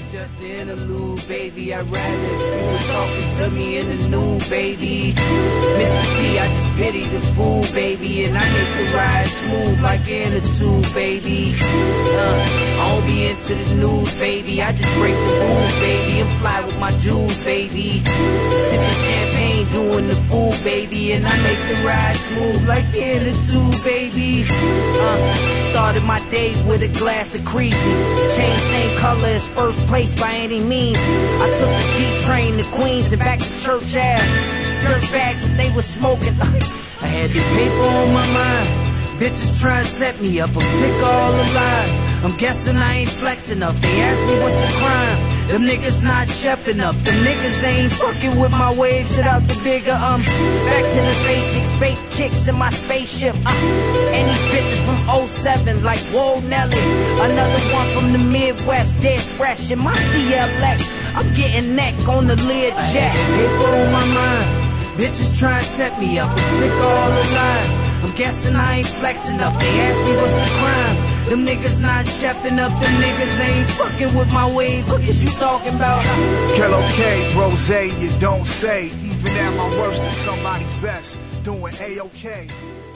just the interlude, baby. I'd rather if you was talking to me in the nude, baby. Mr. T, I just pity the fool, baby. And I make the ride smooth like in a tube, baby. I don't be into the news, baby. I just break the rules, baby. And fly with my jewels, baby. Sipping champagne, doing the fool, baby. And I make the ride smooth like in a tube, baby. Started my day with a glass of Creasy. Chain same color as first place by any means. I took the G train to Queens and back to Church Ave. Dirt bags that they was smoking. I had the paper on my mind. Bitches trying to set me up. I'm sick of all the lies. I'm guessing I ain't flexing enough. They ask me what's the crime. Them niggas not chefing up. Them niggas ain't fucking with my wave. Shit out the bigger back to the basics. Fake kicks in my spaceship. Any bitches from 07 like whoa Nelly. Another one from the Midwest, dead fresh in my CLX. I'm getting neck on the lid jet. Paper on my mind. Bitches try to set me up. I'm sick of all the lies. I'm guessing I ain't flexing up. They ask me what's the crime. Them niggas not chefing up. Them niggas ain't fucking with my wave. What is you talking about? Kello K, Rose, you don't say. Even at my worst, it's somebody's best. Doing A-OK.